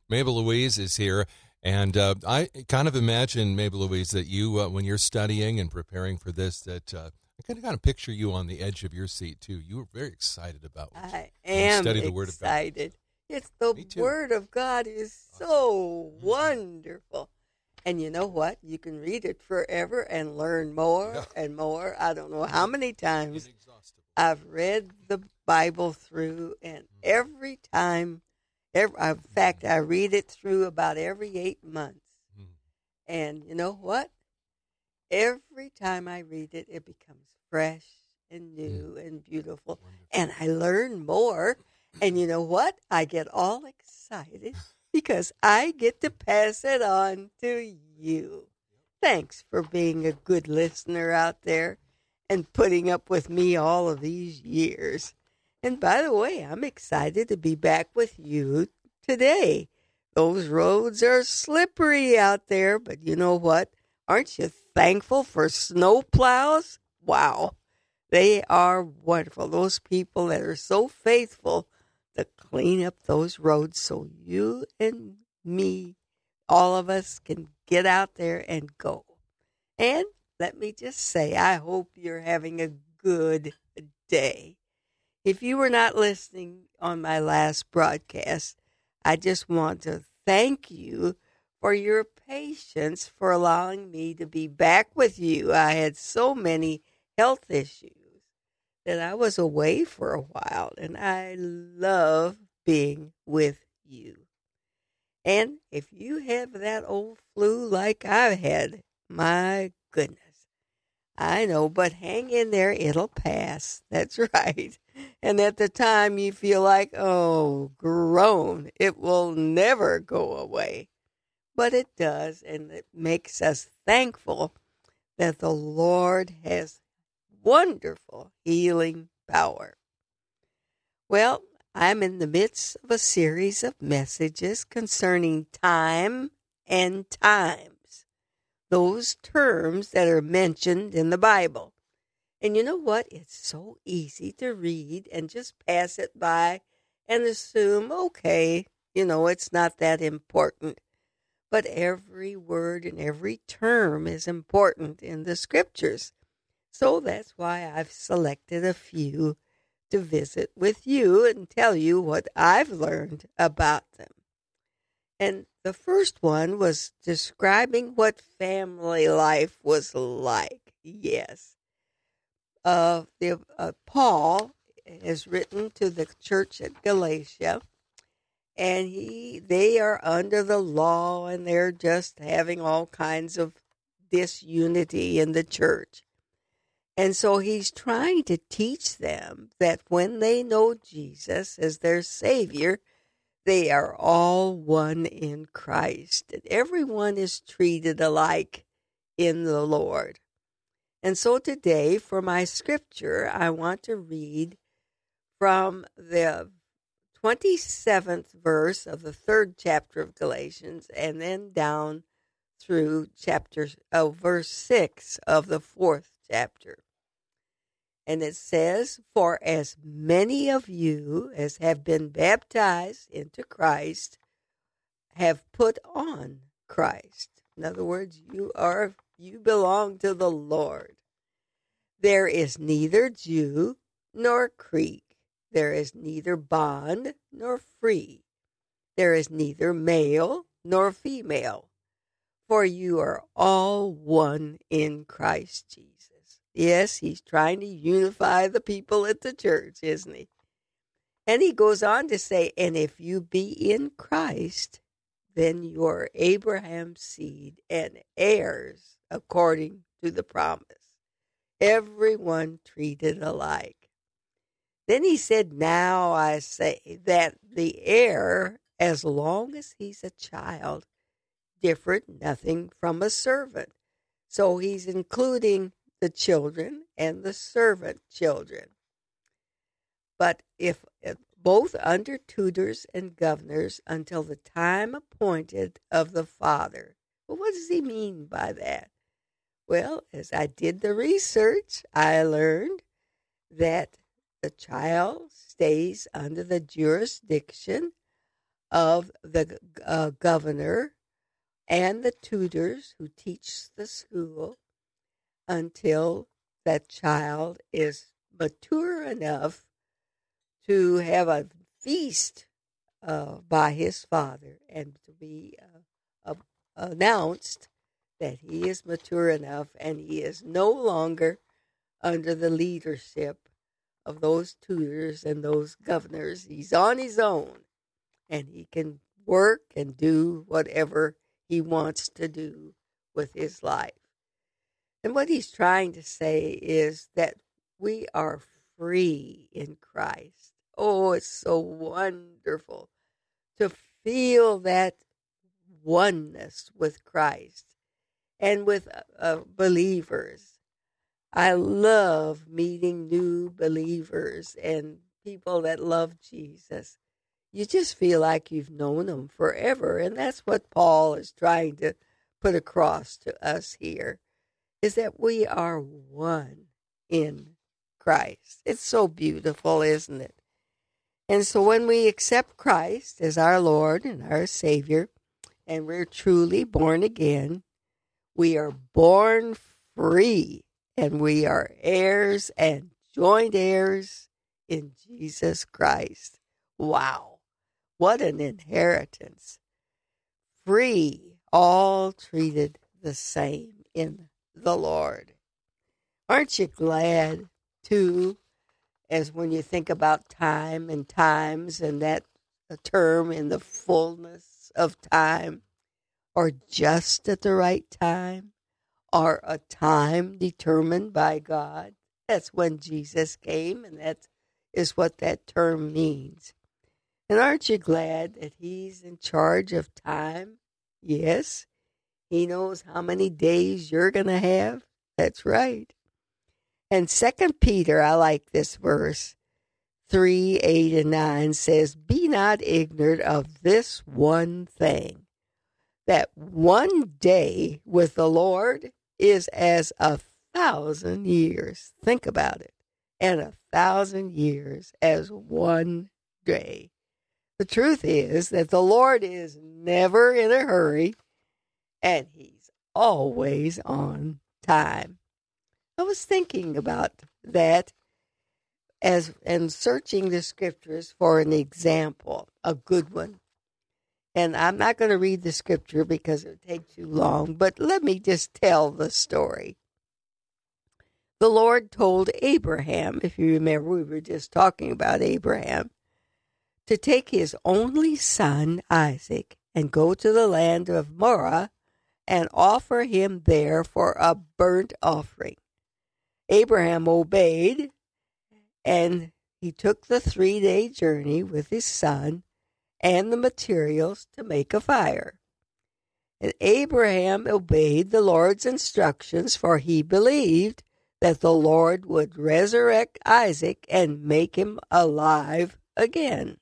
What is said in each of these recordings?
Mabel Louise is here, and I kind of imagine, Mabel Louise, that you, when you're studying and preparing for this, that I kind of picture you on the edge of your seat, too. You were very excited about what I when you am study the Word of God. excited. It's the Me too. Word of God is so wonderful. And you know what? You can read it forever and learn more and more. I don't know how many times Inexhaustible. I've read the Bible through, and every time, in fact, I read it through about every 8 months. And you know what? Every time I read it, it becomes fresh and new and beautiful. And I learn more. And you know what? I get all excited because I get to pass it on to you. Thanks for being a good listener out there and putting up with me all of these years. And by the way, I'm excited to be back with you today. Those roads are slippery out there, but you know what? Aren't you thankful for snow plows? Wow. They are wonderful. Those people that are so faithful to clean up those roads so you and me, all of us, can get out there and go. And let me just say, I hope you're having a good day. If you were not listening on my last broadcast, I just want to thank you for your patience for allowing me to be back with you. I had so many health issues that I was away for a while, and I love being with you. And if you have that old flu like I've had, my goodness, I know, but hang in there, it'll pass. That's right. And at the time you feel like, oh, groan, it will never go away. But it does, and it makes us thankful that the Lord has wonderful healing power. Well, I'm in the midst of a series of messages concerning time and times, those terms that are mentioned in the Bible. And you know what? It's so easy to read and just pass it by and assume, okay, it's not that important. But every word and every term is important in the scriptures. So that's why I've selected a few to visit with you and tell you what I've learned about them. And the first one was describing what family life was like. Yes. Paul has written to the church at Galatia, and they are under the law, and they're just having all kinds of disunity in the church. And so he's trying to teach them that when they know Jesus as their Savior, they are all one in Christ. And everyone is treated alike in the Lord. And so today, for my scripture, I want to read from the 27th verse of the 3rd chapter of Galatians, and then down through verse 6 of the 4th chapter. And it says, "For as many of you as have been baptized into Christ have put on Christ." In other words, you belong to the Lord. "There is neither Jew nor Greek. There is neither bond nor free. There is neither male nor female. For you are all one in Christ Jesus." Yes, he's trying to unify the people at the church, isn't he? And he goes on to say, "And if you be in Christ, then you are Abraham's seed and heirs according to the promise." Everyone treated alike. Then he said, "Now I say that the heir, as long as he's a child, differeth nothing from a servant." So he's including the children and the servant children. "But if both under tutors and governors until the time appointed of the Father." Well, what does he mean by that? Well, as I did the research, I learned that the child stays under the jurisdiction of the governor and the tutors who teach the school until that child is mature enough to have a feast by his father and to be announced that he is mature enough and he is no longer under the leadership of those tutors and those governors. He's on his own and he can work and do whatever he wants to do with his life. And what he's trying to say is that we are free in Christ. Oh, it's so wonderful to feel that oneness with Christ and with believers. I love meeting new believers and people that love Jesus. You just feel like you've known them forever, and that's what Paul is trying to put across to us here, is that we are one in Christ. It's so beautiful, isn't it? And so when we accept Christ as our Lord and our Savior, and we're truly born again, we are born free, and we are heirs and joint heirs in Jesus Christ. Wow, what an inheritance. Free, all treated the same in the Lord. Aren't you glad, too, as when you think about time and times and that a term in the fullness of time, or just at the right time, or a time determined by God? That's when Jesus came, and that is what that term means. And aren't you glad that he's in charge of time? Yes, he knows how many days you're going to have. That's right. And 2 Peter, I like this verse, 3, 8, and 9 says, "Be not ignorant of this one thing, that one day with the Lord is as 1,000 years." Think about it. And 1,000 years as one day. The truth is that the Lord is never in a hurry, and he's always on time. I was thinking about that and searching the scriptures for an example, a good one. And I'm not going to read the scripture because it would take too long, but let me just tell the story. The Lord told Abraham, if you remember, we were just talking about Abraham, to take his only son, Isaac, and go to the land of Moriah and offer him there for a burnt offering. Abraham obeyed, and he took the 3-day journey with his son and the materials to make a fire. And Abraham obeyed the Lord's instructions, for he believed that the Lord would resurrect Isaac and make him alive again.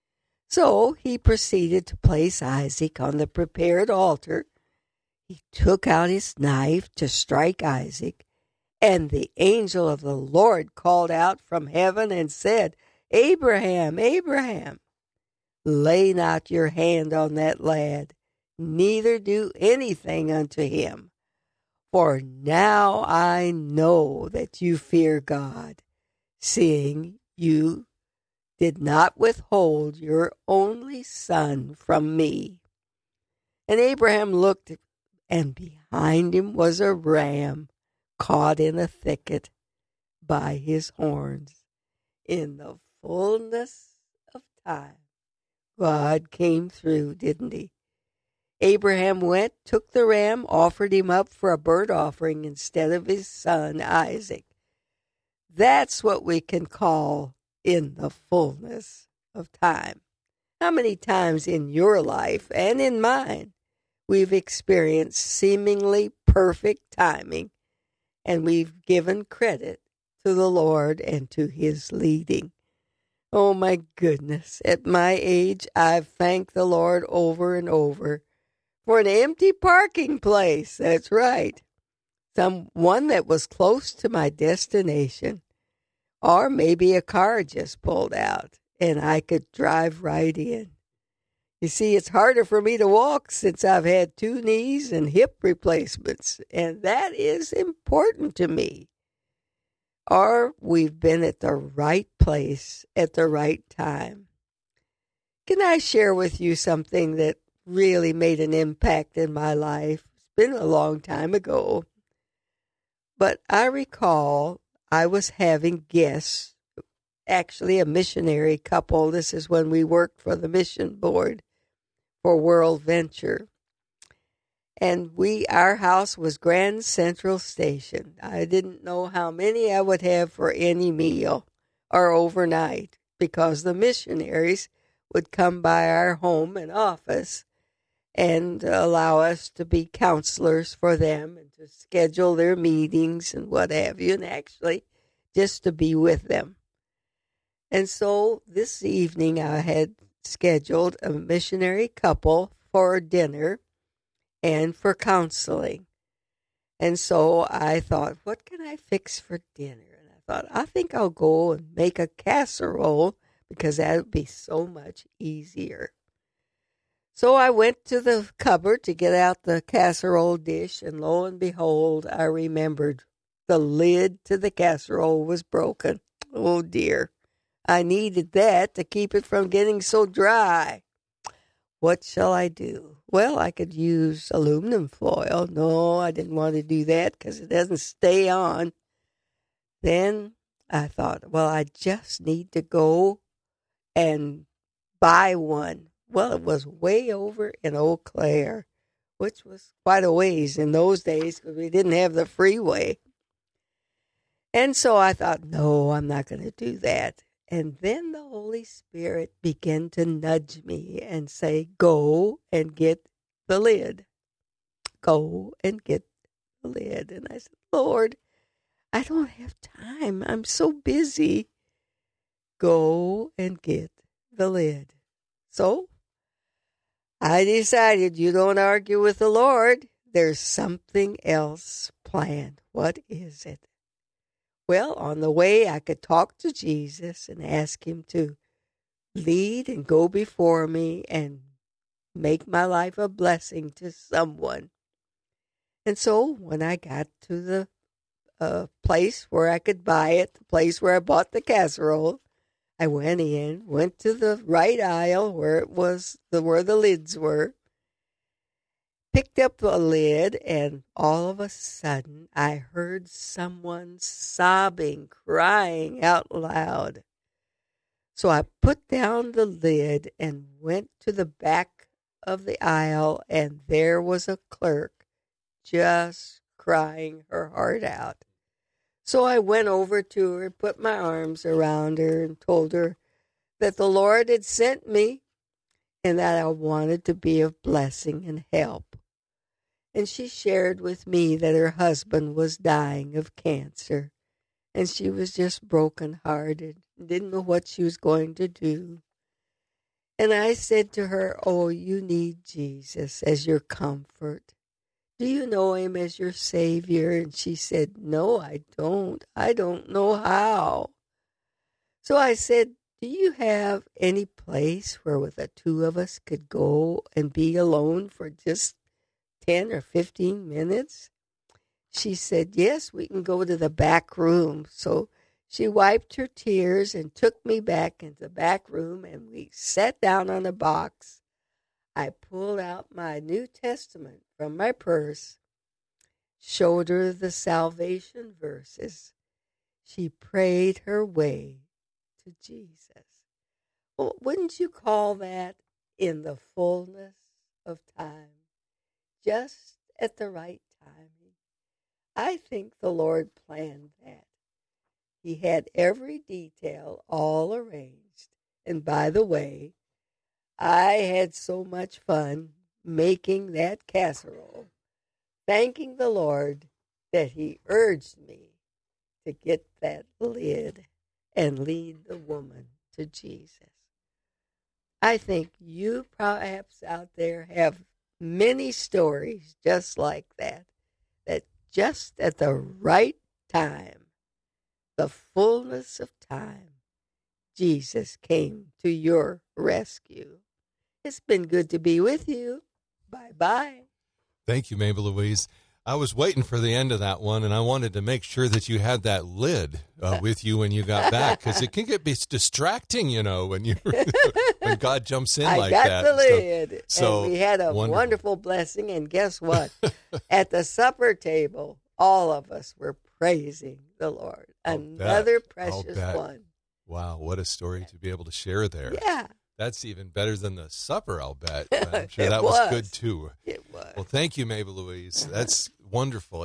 So he proceeded to place Isaac on the prepared altar. He took out his knife to strike Isaac, and the angel of the Lord called out from heaven and said, "Abraham, Abraham, lay not your hand on that lad, neither do anything unto him. For now I know that you fear God, seeing you did not withhold your only son from me." And Abraham looked, and behind him was a ram caught in a thicket by his horns. In the fullness of time, God came through, didn't he? Abraham went, took the ram, offered him up for a burnt offering instead of his son Isaac. That's what we can call in the fullness of time. How many times in your life and in mine we've experienced seemingly perfect timing, and we've given credit to the Lord and to his leading. Oh my goodness, at my age, I've thanked the Lord over and over for an empty parking place. That's right. One that was close to my destination. Or maybe a car just pulled out and I could drive right in. You see, it's harder for me to walk since I've had 2 knees and hip replacements, and that is important to me. Or we've been at the right place at the right time. Can I share with you something that really made an impact in my life? It's been a long time ago, but I recall I was having guests, actually a missionary couple. This is when we worked for the mission board for World Venture. And our house was Grand Central Station. I didn't know how many I would have for any meal or overnight because the missionaries would come by our home and office and allow us to be counselors for them and to schedule their meetings and what have you, and actually just to be with them. And so this evening I had scheduled a missionary couple for dinner and for counseling. And so I thought, what can I fix for dinner? And I thought, I think I'll go and make a casserole because that would be so much easier. So I went to the cupboard to get out the casserole dish, and lo and behold, I remembered the lid to the casserole was broken. Oh dear. I needed that to keep it from getting so dry. What shall I do? Well, I could use aluminum foil. No, I didn't want to do that because it doesn't stay on. Then I thought, well, I just need to go and buy one. Well, it was way over in Eau Claire, which was quite a ways in those days because we didn't have the freeway. And so I thought, no, I'm not going to do that. And then the Holy Spirit began to nudge me and say, go and get the lid. Go and get the lid. And I said, Lord, I don't have time. I'm so busy. Go and get the lid. So I decided you don't argue with the Lord. There's something else planned. What is it? Well, on the way, I could talk to Jesus and ask him to lead and go before me and make my life a blessing to someone. And so when I got to the place where I could buy it, the place where I bought the casserole, I went in, went to the right aisle where it was where the lids were, picked up the lid, and all of a sudden I heard someone sobbing, crying out loud. So I put down the lid and went to the back of the aisle, and there was a clerk just crying her heart out. So I went over to her, put my arms around her, and told her that the Lord had sent me and that I wanted to be of blessing and help. And she shared with me that her husband was dying of cancer, and she was just brokenhearted, didn't know what she was going to do. And I said to her, oh, you need Jesus as your comfort. Do you know him as your Savior? And she said, no, I don't. I don't know how. So I said, do you have any place where the two of us could go and be alone for just 10 or 15 minutes? She said, yes, we can go to the back room. So she wiped her tears and took me back into the back room, and we sat down on a box. I pulled out my New Testament from my purse, showed her the salvation verses. She prayed her way to Jesus. Well, wouldn't you call that in the fullness of time? Just at the right timing. I think the Lord planned that. He had every detail all arranged. And by the way, I had so much fun making that casserole, thanking the Lord that he urged me to get that lid and lead the woman to Jesus. I think you perhaps out there have many stories just like that, that just at the right time, the fullness of time, Jesus came to your rescue. It's been good to be with you. Bye-bye. Thank you, Mabel Louise. I was waiting for the end of that one, and I wanted to make sure that you had that lid with you when you got back, because it can get distracting, when you when God jumps in like that. I got the lid, so and we had a wonderful blessing. And guess what? At the supper table, all of us were praising the Lord. Another precious one. Wow, what a story to be able to share there. Yeah. That's even better than the supper, I'll bet. I'm sure that was good, too. It was. Well, thank you, Mabel Louise. That's wonderful.